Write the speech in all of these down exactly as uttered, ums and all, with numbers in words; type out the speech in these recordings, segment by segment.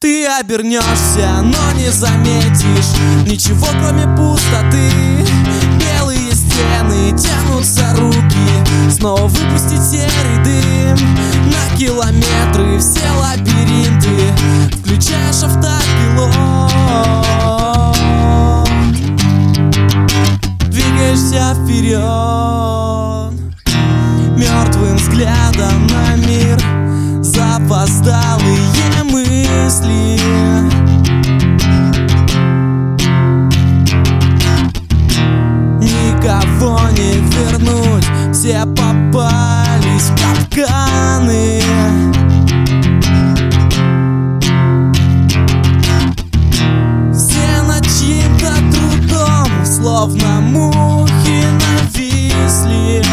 Ты обернешься, но не заметишь ничего, кроме пустоты. Белые стены, тянутся руки, снова выпустить серый дым на километры, все лабиринты, включаешь автопилот. Двигаешься вперед мертвым взглядом на мир, запоздалые мысли. Никого не вернуть, все попались в капканы. Все над чьим-то трудом, словно мухи нависли.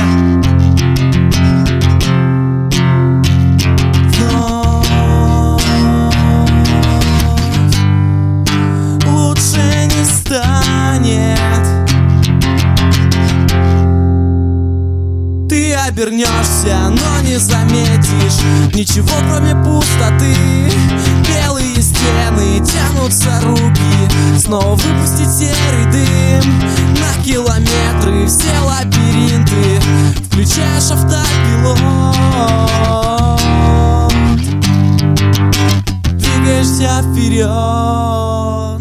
Ты обернешься, но не заметишь ничего, кроме пустоты. Белые стены, тянутся руки, снова выпустить серый дым на километры, все лабиринты, включаешь автопилот. Двигаешься вперед.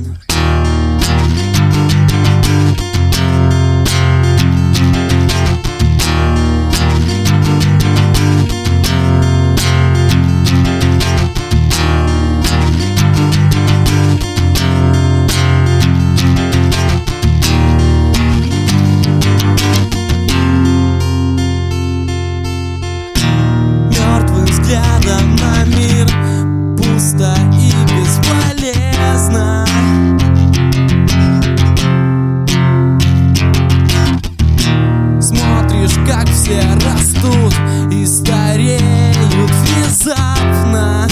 Взглядом на мир пусто и бесполезно. Смотришь, как все растут и стареют внезапно.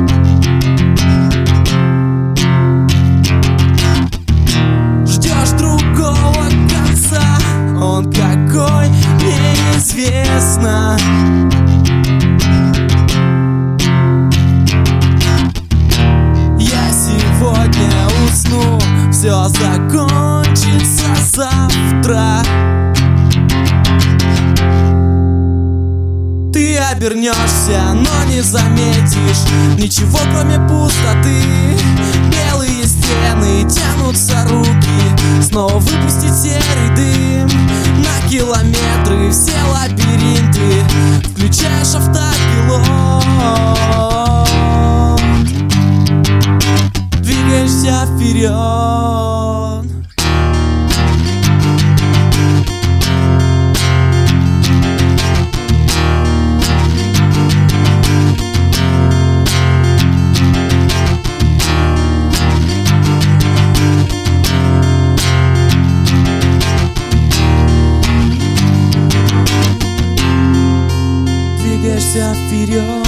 Ждешь другого конца, он какой, неизвестно. Сегодня усну, все закончится завтра. Ты обернешься, но не заметишь ничего, кроме пустоты. Белые стены, тянутся руки, снова выпустить серый дым на километры, все лабиринты, включаешь автопилот. Двигаешься вперед. Двигаешься вперед.